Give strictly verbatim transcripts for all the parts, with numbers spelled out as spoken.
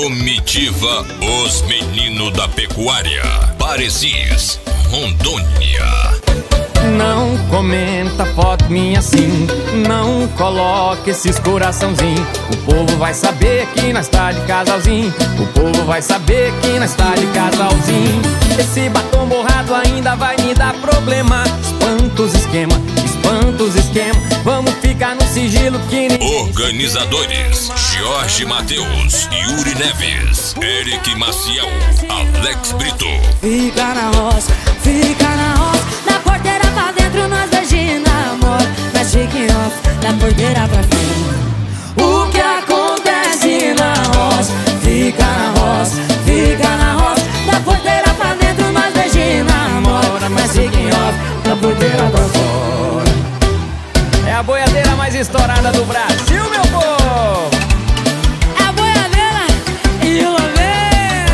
Comitiva Os Meninos da Pecuária, Parecis, Rondônia. Não comenta foto minha assim, não coloque esses coraçãozinho. O povo vai saber que nós tá de casalzinho. O povo vai saber que nós tá de casalzinho. Esse batom borrado ainda vai me dar problema. Espanta os esquema, espanta os esquema. Vamos ficar no sigilo que ninguém... Organizadores: Jorge Mateus, Yuri Neves, Eric Maciel, Alex Brito. Fica na roça, fica na roça, da porteira pra dentro nós beijinhos amor. Mas chique off, da porteira pra frente. O que acontece na roça, fica na roça, fica na roça, da porteira pra dentro nós beijinhos amor. Mas chique off, da porteira pra fora. É a boiadeira mais estourada do Brasil, meu povo! É a boiadeira e o lamê.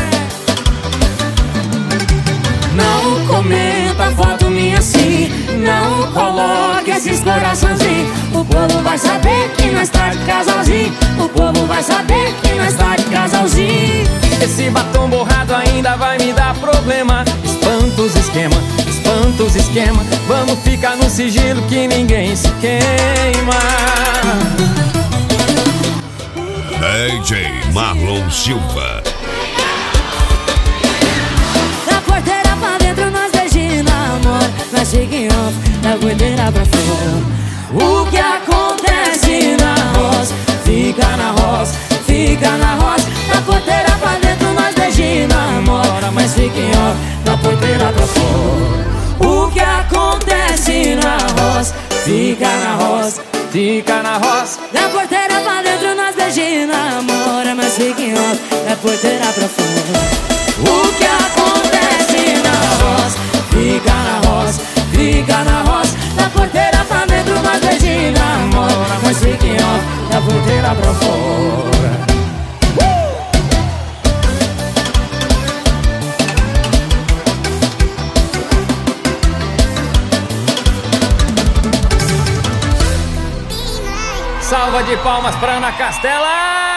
Não comenta foto minha assim, não coloque esses coraçãozinhos. O povo vai saber que nós tá de casalzinho. O povo vai saber que nós tá de casalzinho. Esse batom borrado ainda vai me dar problema. Espanta os esquema, espanta os esquema. Vamos ficar no sigilo que ninguém se queima. D J Marlon Silva. Da porteira pra dentro nós beijinhos amor. Mas chique off, da porteira pra fora. O que acontece na roça, fica na roça, fica na roça, da porteira pra dentro nós beijinhos amor. Mas fique off, da porteira pra fora. O que acontece na roça, fica na roça, Fica na roça, da porteira pra dentro nós beijinhos amor. Mas fique off, da porteira pra fora. O que acontece na roça, fica na roça, fica na roça, da porteira pra dentro nós beijinhos amor. Mas fique off, da porteira pra fora. salva de palmas pra Ana Castela!